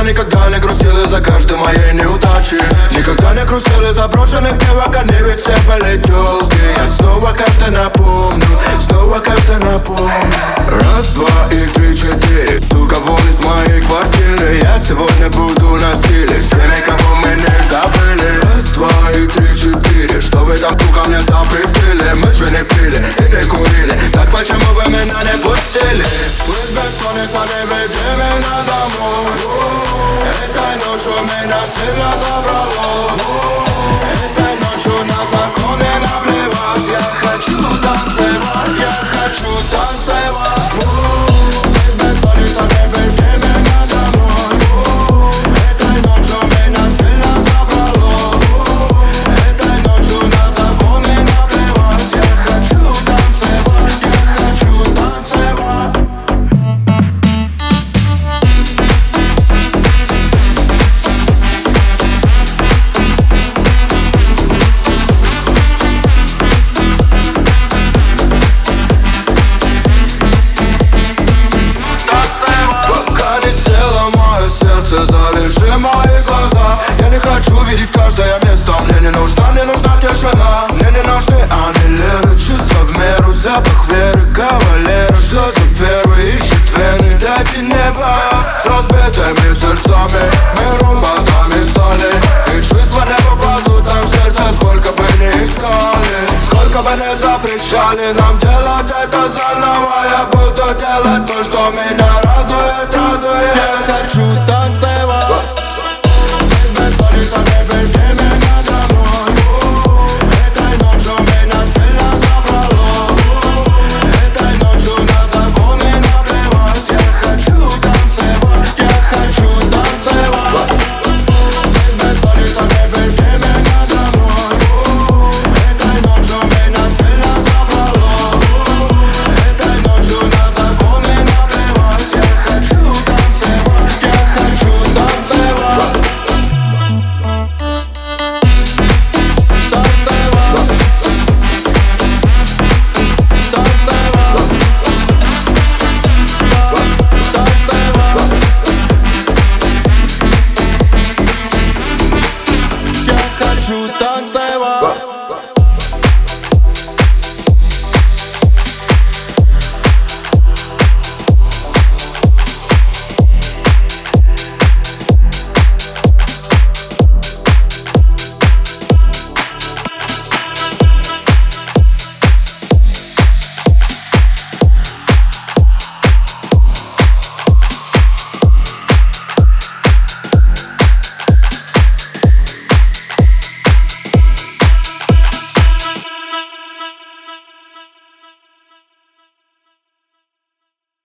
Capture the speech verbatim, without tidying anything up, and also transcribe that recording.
никогда не грустил из-за каждой моей неудачи. Никогда не грустил из-за брошенных девок, они ведь все были тёлки. Я снова каждый напомню, снова каждый напомню. Раз, два и три, четыре, туго вон из моей квартиры. Я сегодня буду насилие, с теми, кого мы не забыли. Раз, два и три, четыре, что вы там туго мне запретили? Мы же не пили и не курили, так почему вы меня не пустили? Слышь, бессонница, не веди меня домой. Этой ночью меня сильно забрало. Этой ночью на законы наплевать. Я хочу танцевать, я хочу танцевать. Слышь, бессонница, не веди меня домой. Этой ночью меня сильно забрало. Этой ночью на законы наплевать. Я хочу танцевать, я хочу танцевать. Завяжи мои глаза. Я не хочу видеть каждое место. Мне не нужна, мне нужна тишина. Мне не нужны анилеры, чувства в меру, запах веры, кавалера. Что за первый ищет вены, дайте небо. С разбитыми сердцами мы роботами стали. И чувства не попадут нам в сердце, сколько бы ни искали, сколько бы не запрещали нам